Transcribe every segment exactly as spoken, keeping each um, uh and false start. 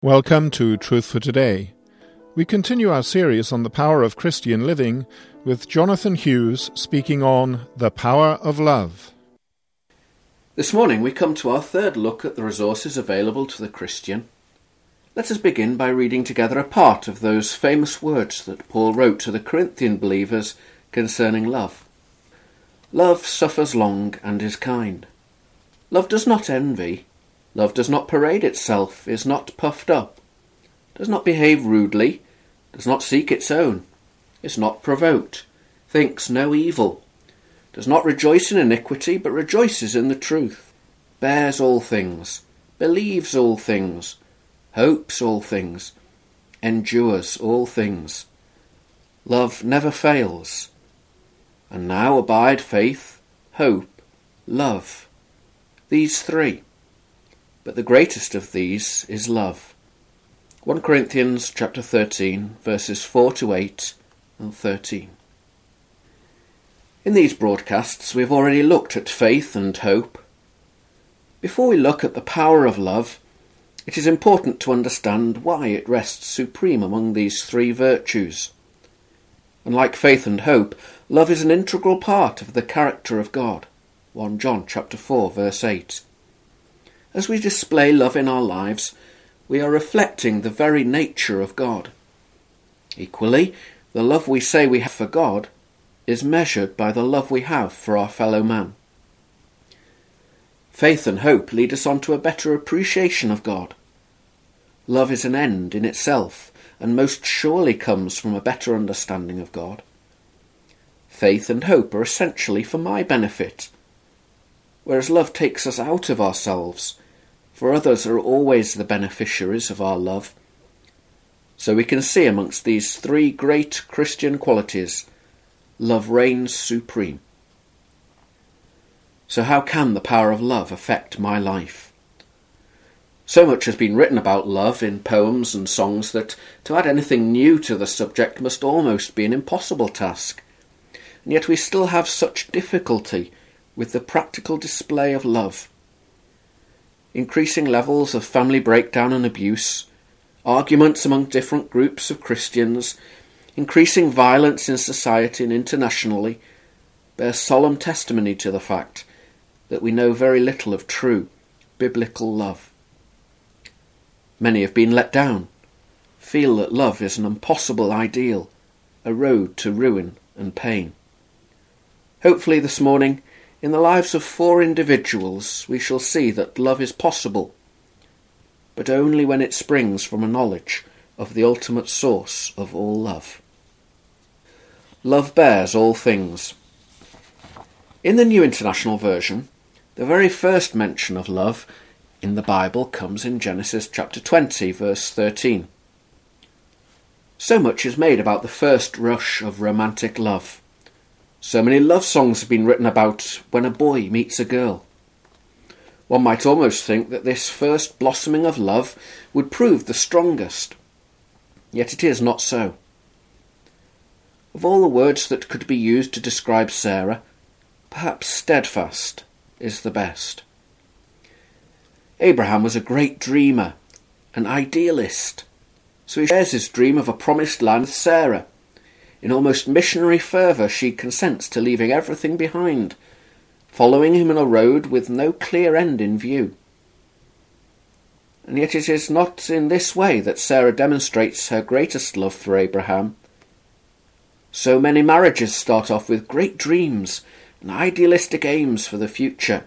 Welcome to Truth for Today. We continue our series on the power of Christian living with Jonathan Hughes speaking on the power of love. This morning we come to our third look at the resources available to the Christian. Let us begin by reading together a part of those famous words that Paul wrote to the Corinthian believers concerning love. Love suffers long and is kind. Love does not envy. Love does not parade itself, is not puffed up, does not behave rudely, does not seek its own, is not provoked, thinks no evil, does not rejoice in iniquity, but rejoices in the truth, bears all things, believes all things, hopes all things, endures all things. Love never fails. And now abide faith, hope, love, these three. But the greatest of these is love. First Corinthians chapter thirteen, verses four to eight and thirteen. In these broadcasts we have already looked at faith and hope. Before we look at the power of love, it is important to understand why it rests supreme among these three virtues. And like faith and hope, love is an integral part of the character of God. First John chapter four, verse eight. As we display love in our lives, we are reflecting the very nature of God. Equally, the love we say we have for God is measured by the love we have for our fellow man. Faith and hope lead us on to a better appreciation of God. Love is an end in itself, and most surely comes from a better understanding of God. Faith and hope are essentially for my benefit, whereas love takes us out of ourselves, for others are always the beneficiaries of our love. So we can see amongst these three great Christian qualities, love reigns supreme. So how can the power of love affect my life? So much has been written about love in poems and songs that to add anything new to the subject must almost be an impossible task. And yet we still have such difficulty with the practical display of love. Increasing levels of family breakdown and abuse, arguments among different groups of Christians, increasing violence in society and internationally, bear solemn testimony to the fact that we know very little of true biblical love. Many have been let down, feel that love is an impossible ideal, a road to ruin and pain. Hopefully this morning, in the lives of four individuals, we shall see that love is possible, but only when it springs from a knowledge of the ultimate source of all love. Love bears all things. In the New International Version, the very first mention of love in the Bible comes in Genesis chapter twenty, verse thirteen. So much is made about the first rush of romantic love. So many love songs have been written about when a boy meets a girl. One might almost think that this first blossoming of love would prove the strongest. Yet it is not so. Of all the words that could be used to describe Sarah, perhaps steadfast is the best. Abraham was a great dreamer, an idealist, so he shares his dream of a promised land with Sarah. In almost missionary fervour, she consents to leaving everything behind, following him on a road with no clear end in view. And yet it is not in this way that Sarah demonstrates her greatest love for Abraham. So many marriages start off with great dreams and idealistic aims for the future.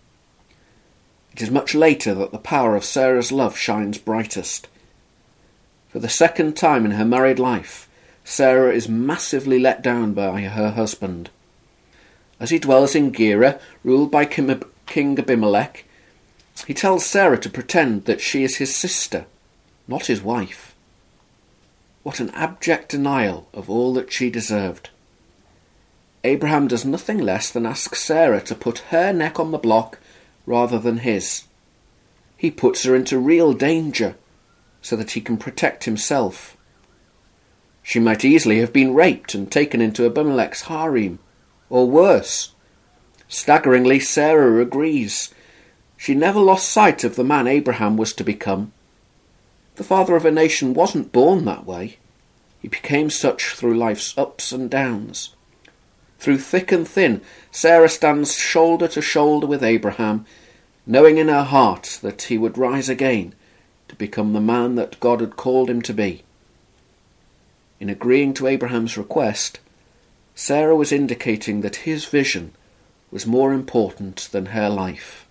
It is much later that the power of Sarah's love shines brightest. For the second time in her married life, Sarah is massively let down by her husband. As he dwells in Gerar, ruled by King Abimelech, he tells Sarah to pretend that she is his sister, not his wife. What an abject denial of all that she deserved. Abraham does nothing less than ask Sarah to put her neck on the block rather than his. He puts her into real danger so that he can protect himself. She might easily have been raped and taken into Abimelech's harem, or worse. Staggeringly, Sarah agrees. She never lost sight of the man Abraham was to become. The father of a nation wasn't born that way. He became such through life's ups and downs. Through thick and thin, Sarah stands shoulder to shoulder with Abraham, knowing in her heart that he would rise again to become the man that God had called him to be. In agreeing to Abraham's request, Sarah was indicating that his vision was more important than her life.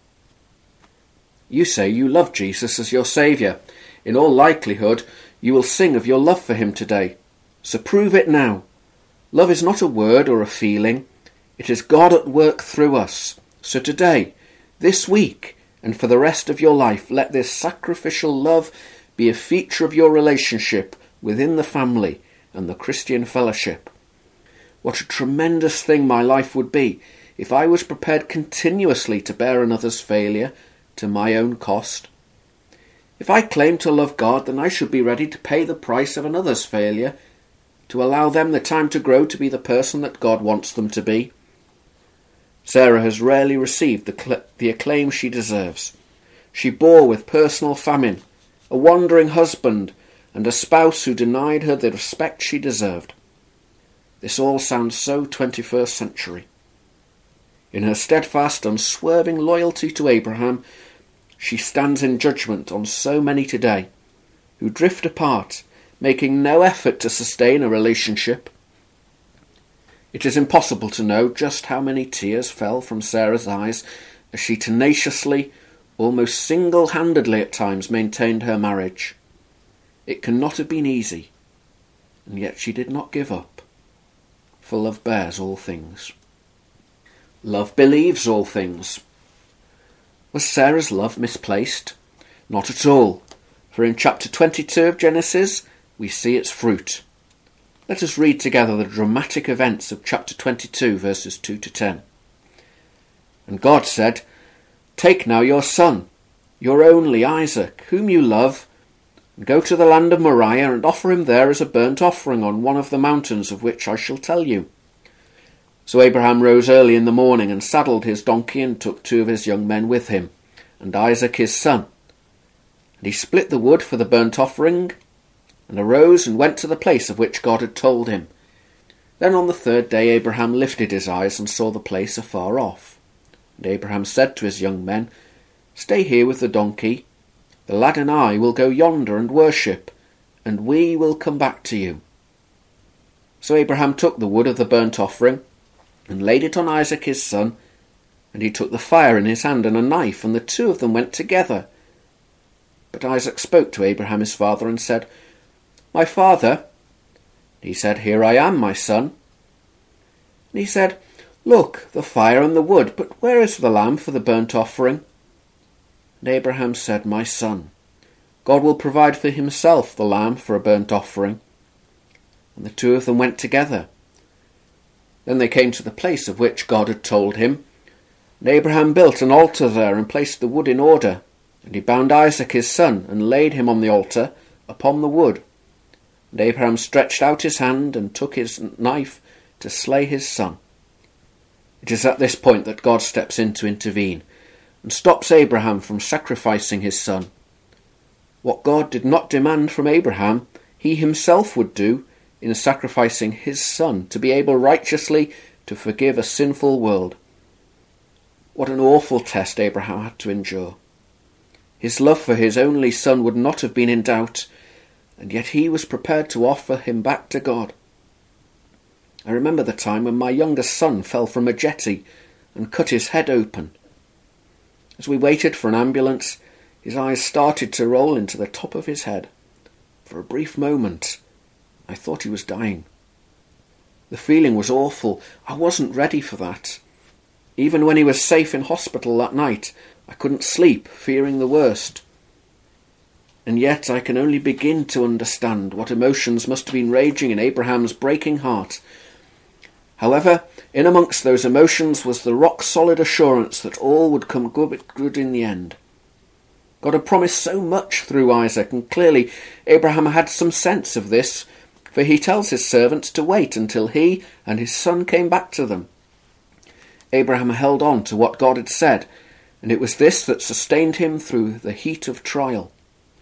You say you love Jesus as your Saviour. In all likelihood, you will sing of your love for him today. So prove it now. Love is not a word or a feeling. It is God at work through us. So today, this week, and for the rest of your life, let this sacrificial love be a feature of your relationship within the family and the Christian fellowship. What a tremendous thing my life would be if I was prepared continuously to bear another's failure to my own cost. If I claim to love God, then I should be ready to pay the price of another's failure, to allow them the time to grow to be the person that God wants them to be. Sarah has rarely received the, cl- the acclaim she deserves. She bore with personal famine, a wandering husband, and a spouse who denied her the respect she deserved. This all sounds so twenty-first century. In her steadfast, unswerving loyalty to Abraham, she stands in judgment on so many today who drift apart, making no effort to sustain a relationship. It is impossible to know just how many tears fell from Sarah's eyes as she tenaciously, almost single-handedly at times, maintained her marriage. It cannot have been easy, and yet she did not give up, for love bears all things. Love believes all things. Was Sarah's love misplaced? Not at all, for in chapter twenty-two of Genesis we see its fruit. Let us read together the dramatic events of chapter twenty-two, verses two to ten. And God said, "Take now your son, your only Isaac, whom you love, and go to the land of Moriah and offer him there as a burnt offering on one of the mountains of which I shall tell you." So Abraham rose early in the morning and saddled his donkey and took two of his young men with him, and Isaac his son. And he split the wood for the burnt offering, and arose and went to the place of which God had told him. Then on the third day Abraham lifted his eyes and saw the place afar off. And Abraham said to his young men, "Stay here with the donkey. The lad and I will go yonder and worship, and we will come back to you." So Abraham took the wood of the burnt offering, and laid it on Isaac his son, and he took the fire in his hand and a knife, and the two of them went together. But Isaac spoke to Abraham his father and said, "My father." He said, "Here I am, my son." And he said, "Look, the fire and the wood, but where is the lamb for the burnt offering?" And Abraham said, "My son, God will provide for himself the lamb for a burnt offering." And the two of them went together. Then they came to the place of which God had told him. And Abraham built an altar there and placed the wood in order. And he bound Isaac his son and laid him on the altar upon the wood. And Abraham stretched out his hand and took his knife to slay his son. It is at this point that God steps in to intervene and stops Abraham from sacrificing his son. What God did not demand from Abraham, he himself would do in sacrificing his son to be able righteously to forgive a sinful world. What an awful test Abraham had to endure. His love for his only son would not have been in doubt, and yet he was prepared to offer him back to God. I remember the time when my youngest son fell from a jetty and cut his head open. As we waited for an ambulance, his eyes started to roll into the top of his head. For a brief moment, I thought he was dying. The feeling was awful. I wasn't ready for that. Even when he was safe in hospital that night, I couldn't sleep, fearing the worst. And yet I can only begin to understand what emotions must have been raging in Abraham's breaking heart. However, in amongst those emotions was the rock-solid assurance that all would come good, good in the end. God had promised so much through Isaac, and clearly Abraham had some sense of this, for he tells his servants to wait until he and his son came back to them. Abraham held on to what God had said, and it was this that sustained him through the heat of trial.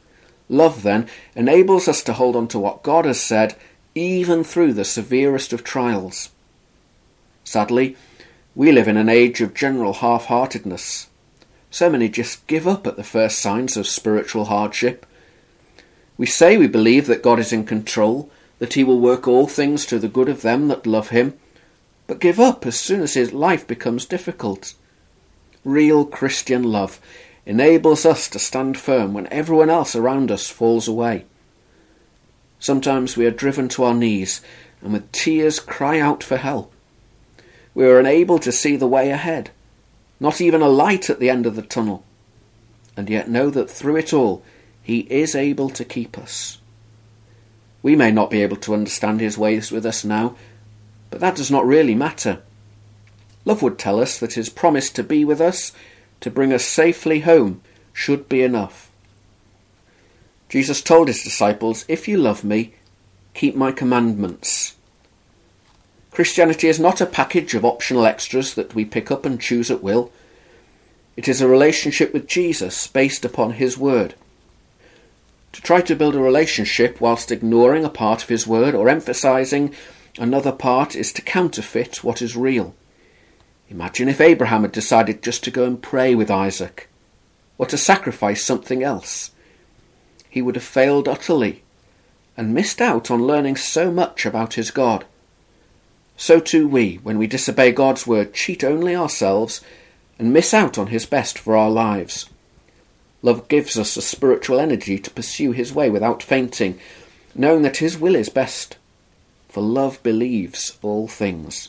Love, then, enables us to hold on to what God has said, even through the severest of trials. Sadly, we live in an age of general half-heartedness. So many just give up at the first signs of spiritual hardship. We say we believe that God is in control, that he will work all things to the good of them that love him, but give up as soon as his life becomes difficult. Real Christian love enables us to stand firm when everyone else around us falls away. Sometimes we are driven to our knees and with tears cry out for help. We are unable to see the way ahead, not even a light at the end of the tunnel, and yet know that through it all he is able to keep us. We may not be able to understand his ways with us now, but that does not really matter. Love would tell us that his promise to be with us, to bring us safely home, should be enough. Jesus told his disciples, "If you love me, keep my commandments." Christianity is not a package of optional extras that we pick up and choose at will. It is a relationship with Jesus based upon his word. To try to build a relationship whilst ignoring a part of his word or emphasising another part is to counterfeit what is real. Imagine if Abraham had decided just to go and pray with Isaac, or to sacrifice something else. He would have failed utterly and missed out on learning so much about his God. So too we, when we disobey God's word, cheat only ourselves and miss out on his best for our lives. Love gives us a spiritual energy to pursue his way without fainting, knowing that his will is best. For love believes all things.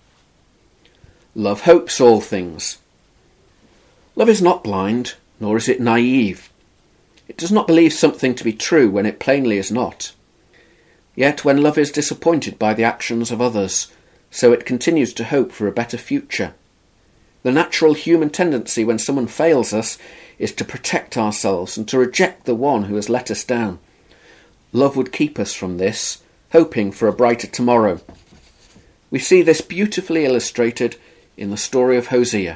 Love hopes all things. Love is not blind, nor is it naive. It does not believe something to be true when it plainly is not. Yet when love is disappointed by the actions of others, so it continues to hope for a better future. The natural human tendency when someone fails us is to protect ourselves and to reject the one who has let us down. Love would keep us from this, hoping for a brighter tomorrow. We see this beautifully illustrated in the story of Hosea.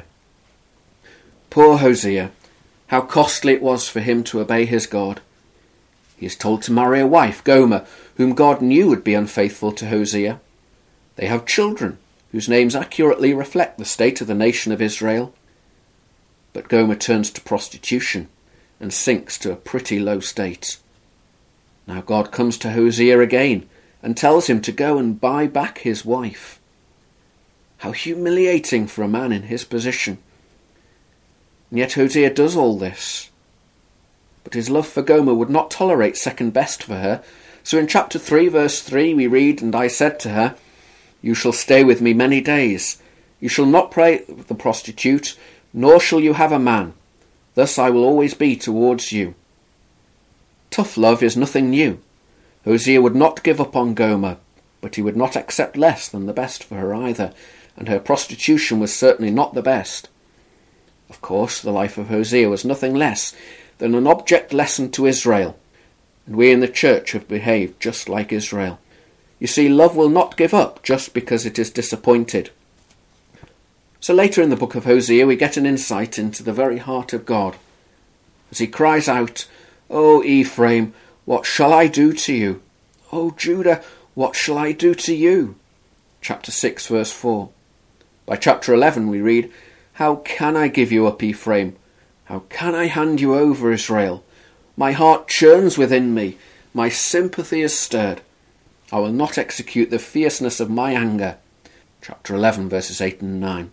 Poor Hosea, how costly it was for him to obey his God. He is told to marry a wife, Gomer, whom God knew would be unfaithful to Hosea. They have children, whose names accurately reflect the state of the nation of Israel. But Gomer turns to prostitution and sinks to a pretty low state. Now God comes to Hosea again and tells him to go and buy back his wife. How humiliating for a man in his position. And yet Hosea does all this. But his love for Gomer would not tolerate second best for her. So in chapter three, verse three, we read, "And I said to her, you shall stay with me many days. You shall not pray with the prostitute, nor shall you have a man. Thus I will always be towards you." Tough love is nothing new. Hosea would not give up on Gomer, but he would not accept less than the best for her either, and her prostitution was certainly not the best. Of course, the life of Hosea was nothing less than an object lesson to Israel, and we in the church have behaved just like Israel. You see, love will not give up just because it is disappointed. So later in the book of Hosea we get an insight into the very heart of God, as he cries out, "O Ephraim, what shall I do to you? O Judah, what shall I do to you?" Chapter six, verse four. By chapter eleven we read, "How can I give you up, Ephraim? How can I hand you over, Israel? My heart churns within me, my sympathy is stirred. I will not execute the fierceness of my anger." Chapter eleven, verses eight and nine.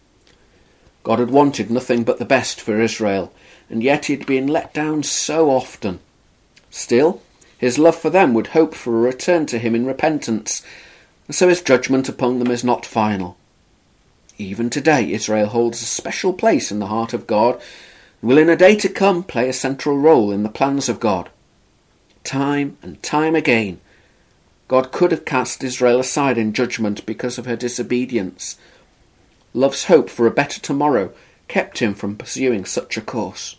God had wanted nothing but the best for Israel, and yet he had been let down so often. Still, his love for them would hope for a return to him in repentance, and so his judgment upon them is not final. Even today, Israel holds a special place in the heart of God, and will in a day to come play a central role in the plans of God. Time and time again, God could have cast Israel aside in judgment because of her disobedience. Love's hope for a better tomorrow kept him from pursuing such a course.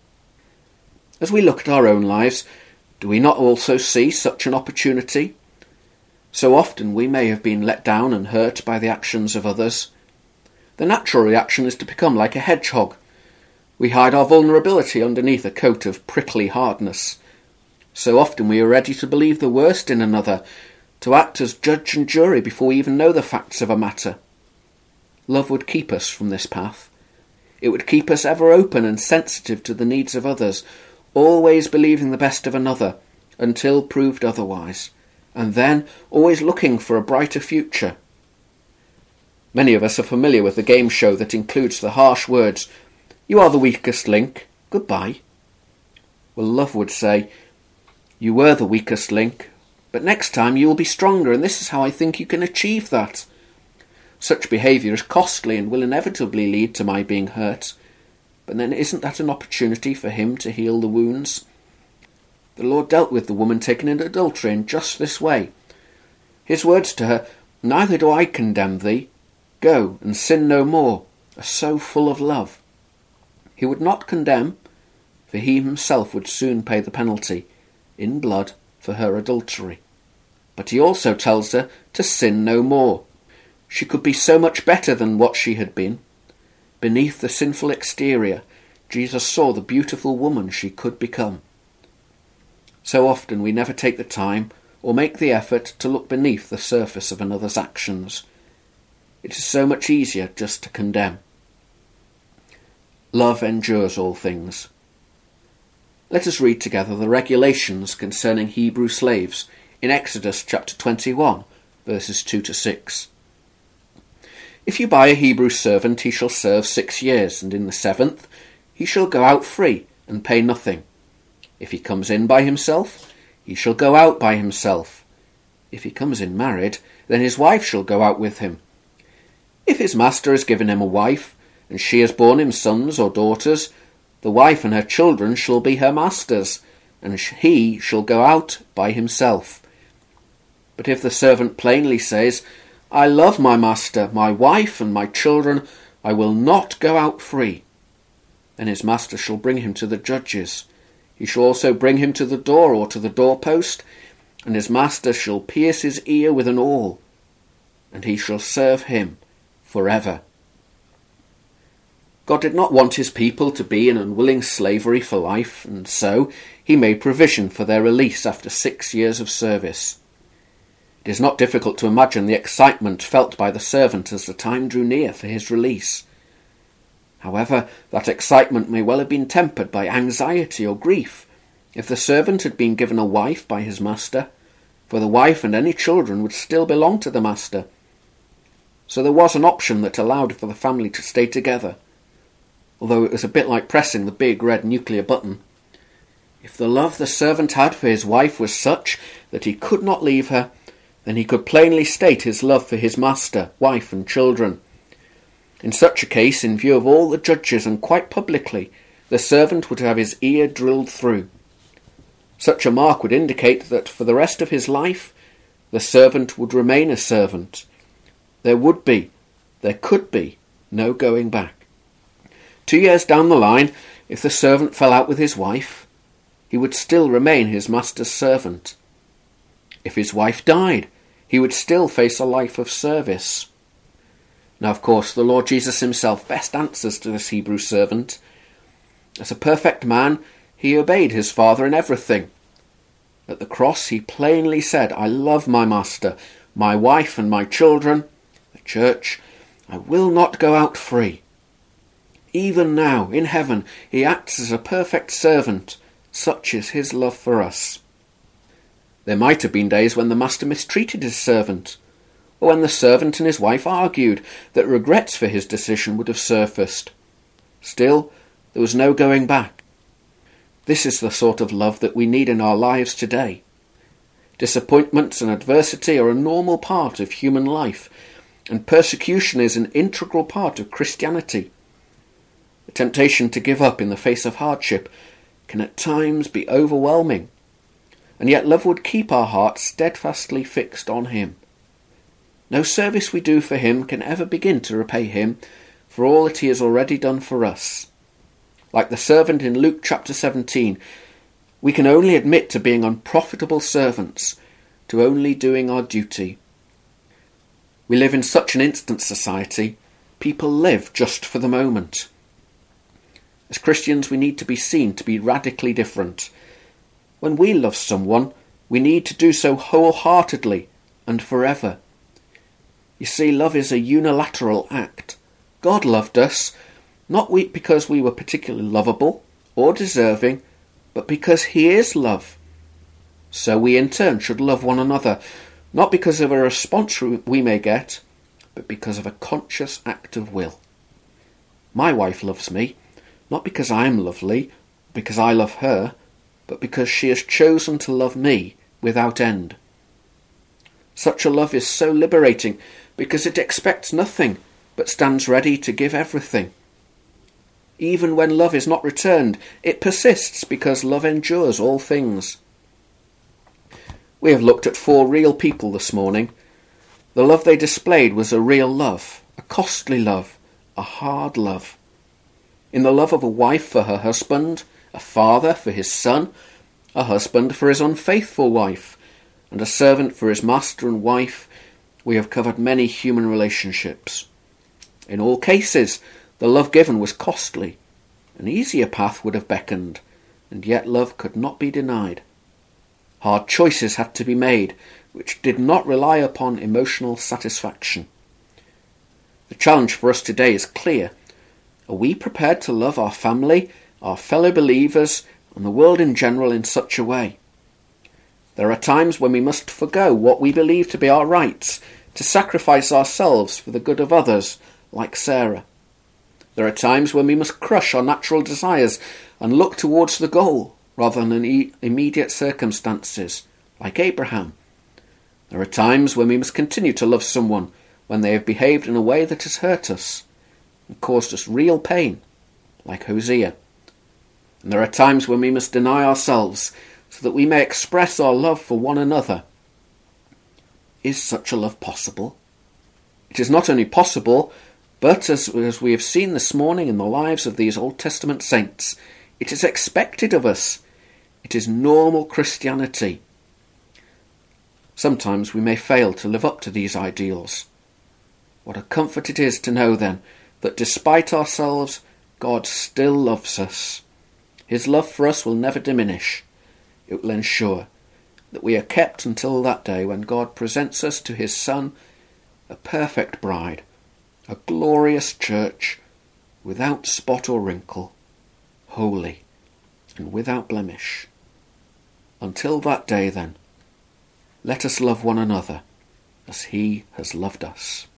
As we look at our own lives, do we not also see such an opportunity? So often we may have been let down and hurt by the actions of others. The natural reaction is to become like a hedgehog. We hide our vulnerability underneath a coat of prickly hardness. So often we are ready to believe the worst in another, to act as judge and jury before we even know the facts of a matter. Love would keep us from this path. It would keep us ever open and sensitive to the needs of others, always believing the best of another, until proved otherwise, and then always looking for a brighter future. Many of us are familiar with the game show that includes the harsh words, "You are the weakest link, goodbye." Well, love would say, "You were the weakest link, but next time you will be stronger, and this is how I think you can achieve that." Such behaviour is costly and will inevitably lead to my being hurt, but then isn't that an opportunity for him to heal the wounds? The Lord dealt with the woman taken in adultery in just this way. His words to her, "Neither do I condemn thee. Go and sin no more," are so full of love. He would not condemn, for he himself would soon pay the penalty, in blood, for her adultery. But he also tells her to sin no more. She could be so much better than what she had been. Beneath the sinful exterior, Jesus saw the beautiful woman she could become. So often we never take the time or make the effort to look beneath the surface of another's actions. It is so much easier just to condemn. Love endures all things. Let us read together the regulations concerning Hebrew slaves in Exodus chapter twenty-one, verses two to six. "If you buy a Hebrew servant, he shall serve six years, and in the seventh he shall go out free and pay nothing. If he comes in by himself, he shall go out by himself. If he comes in married, then his wife shall go out with him. If his master has given him a wife, and she has borne him sons or daughters, the wife and her children shall be her master's, and he shall go out by himself. But if the servant plainly says, 'I love my master, my wife, and my children, I will not go out free,' then his master shall bring him to the judges. He shall also bring him to the door or to the doorpost, and his master shall pierce his ear with an awl, and he shall serve him forever." God did not want his people to be in unwilling slavery for life, and so he made provision for their release after six years of service. It is not difficult to imagine the excitement felt by the servant as the time drew near for his release. However, that excitement may well have been tempered by anxiety or grief if the servant had been given a wife by his master, for the wife and any children would still belong to the master. So there was an option that allowed for the family to stay together, although it was a bit like pressing the big red nuclear button. If the love the servant had for his wife was such that he could not leave her, then he could plainly state his love for his master, wife and children. In such a case, in view of all the judges and quite publicly, the servant would have his ear drilled through. Such a mark would indicate that for the rest of his life, the servant would remain a servant. There would be, there could be, no going back. Two years down the line, if the servant fell out with his wife, he would still remain his master's servant. If his wife died, he would still face a life of service. Now, of course, the Lord Jesus himself best answers to this Hebrew servant. As a perfect man, he obeyed his Father in everything. At the cross, he plainly said, "I love my master, my wife and my children, the church. I will not go out free." Even now, in heaven, he acts as a perfect servant. Such is his love for us. There might have been days when the master mistreated his servant, or when the servant and his wife argued that regrets for his decision would have surfaced. Still, there was no going back. This is the sort of love that we need in our lives today. Disappointments and adversity are a normal part of human life, and persecution is an integral part of Christianity. The temptation to give up in the face of hardship can at times be overwhelming, and yet love would keep our hearts steadfastly fixed on him. No service we do for him can ever begin to repay him for all that he has already done for us. Like the servant in Luke chapter seventeen, we can only admit to being unprofitable servants, to only doing our duty. We live in such an instant society, people live just for the moment. As Christians, we need to be seen to be radically different. When we love someone, we need to do so wholeheartedly and forever. You see, love is a unilateral act. God loved us, not we, because we were particularly lovable or deserving, but because he is love. So we in turn should love one another, not because of a response we may get, but because of a conscious act of will. My wife loves me, not because I am lovely, because I love her, but because she has chosen to love me without end. Such a love is so liberating because it expects nothing, but stands ready to give everything. Even when love is not returned, it persists because love endures all things. We have looked at four real people this morning. The love they displayed was a real love, a costly love, a hard love. In the love of a wife for her husband, a father for his son, a husband for his unfaithful wife, and a servant for his master and wife, we have covered many human relationships. In all cases, the love given was costly. An easier path would have beckoned, and yet love could not be denied. Hard choices had to be made, which did not rely upon emotional satisfaction. The challenge for us today is clear. Are we prepared to love our family, our fellow believers, and the world in general in such a way? There are times when we must forgo what we believe to be our rights, to sacrifice ourselves for the good of others, like Sarah. There are times when we must crush our natural desires and look towards the goal, rather than e- immediate circumstances, like Abraham. There are times when we must continue to love someone when they have behaved in a way that has hurt us and caused us real pain, like Hosea. And there are times when we must deny ourselves so that we may express our love for one another. Is such a love possible? It is not only possible, but as, as we have seen this morning in the lives of these Old Testament saints, it is expected of us. It is normal Christianity. Sometimes we may fail to live up to these ideals. What a comfort it is to know then that despite ourselves, God still loves us. His love for us will never diminish. It will ensure that we are kept until that day when God presents us to his Son, a perfect bride, a glorious church, without spot or wrinkle, holy and without blemish. Until that day then, let us love one another as he has loved us.